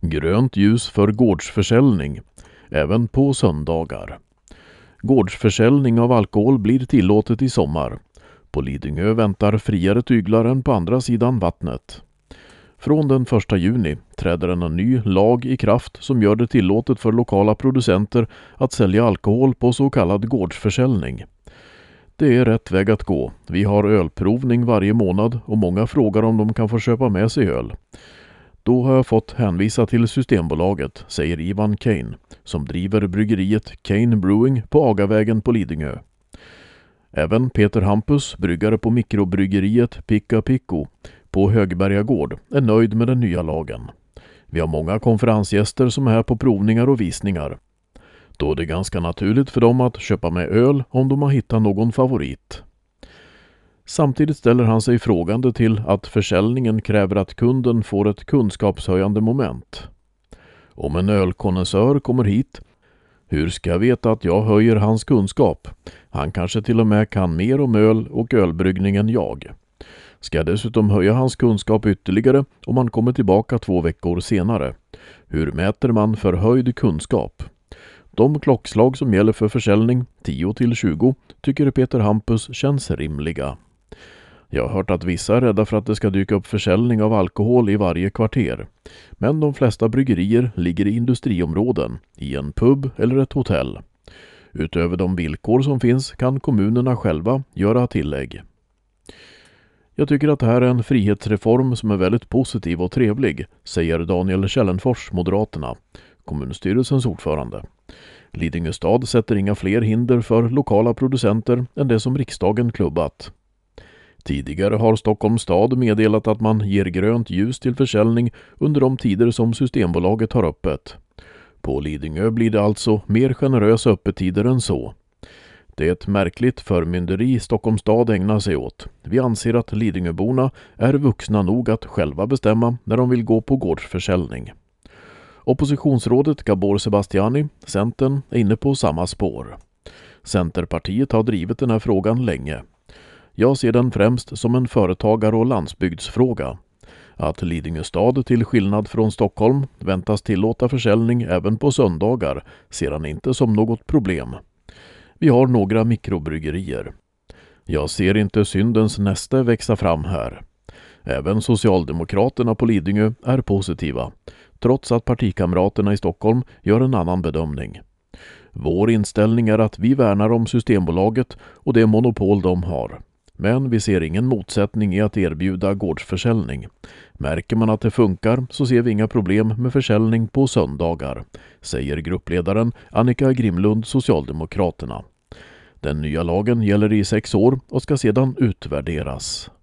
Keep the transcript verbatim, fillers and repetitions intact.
Grönt ljus för gårdsförsäljning, även på söndagar. Gårdsförsäljning av alkohol blir tillåtet i sommar. På Lidingö väntar friare tyglar än på andra sidan vattnet. Från den första juni träder en ny lag i kraft som gör det tillåtet för lokala producenter att sälja alkohol på så kallad gårdsförsäljning. Det är rätt väg att gå. Vi har ölprovning varje månad och många frågar om de kan få köpa med sig öl. Då har jag fått hänvisa till Systembolaget, säger Ivan Kane, som driver bryggeriet Kane Brewing på Agavägen på Lidingö. Även Peter Hampus, bryggare på mikrobryggeriet Picka Picco på Högberga gård, är nöjd med den nya lagen. Vi har många konferensgäster som är här på provningar och visningar. Då är det ganska naturligt för dem att köpa med öl om de har hittat någon favorit. Samtidigt ställer han sig frågande till att försäljningen kräver att kunden får ett kunskapshöjande moment. Om en ölkonnässör kommer hit, hur ska jag veta att jag höjer hans kunskap? Han kanske till och med kan mer om öl och ölbryggning än jag. Ska jag dessutom höja hans kunskap ytterligare om man kommer tillbaka två veckor senare? Hur mäter man förhöjd kunskap? De klockslag som gäller för försäljning, tio till tjugo, tycker Peter Hampus känns rimliga. Jag har hört att vissa är rädda för att det ska dyka upp försäljning av alkohol i varje kvarter. Men de flesta bryggerier ligger i industriområden, i en pub eller ett hotell. Utöver de villkor som finns kan kommunerna själva göra tillägg. Jag tycker att det här är en frihetsreform som är väldigt positiv och trevlig, säger Daniel Källenfors, Moderaterna, kommunstyrelsens ordförande. Lidingö stad sätter inga fler hinder för lokala producenter än det som riksdagen klubbat. Tidigare har Stockholms stad meddelat att man ger grönt ljus till försäljning under de tider som Systembolaget har öppet. På Lidingö blir det alltså mer generösa öppettider än så. Det är ett märkligt förmynderi Stockholms stad ägnar sig åt. Vi anser att Lidingöborna är vuxna nog att själva bestämma när de vill gå på gårdsförsäljning. Oppositionsrådet Gabor Sebastiani, Centern, är inne på samma spår. Centerpartiet har drivit den här frågan länge. Jag ser den främst som en företagar- och landsbygdsfråga. Att Lidingö stad till skillnad från Stockholm väntas tillåta försäljning även på söndagar ser han inte som något problem. Vi har några mikrobryggerier. Jag ser inte syndens näste växa fram här. Även Socialdemokraterna på Lidingö är positiva, trots att partikamraterna i Stockholm gör en annan bedömning. Vår inställning är att vi värnar om Systembolaget och det monopol de har. Men vi ser ingen motsättning i att erbjuda gårdsförsäljning. Märker man att det funkar så ser vi inga problem med försäljning på söndagar, säger gruppledaren Annika Grimlund, Socialdemokraterna. Den nya lagen gäller i sex år och ska sedan utvärderas.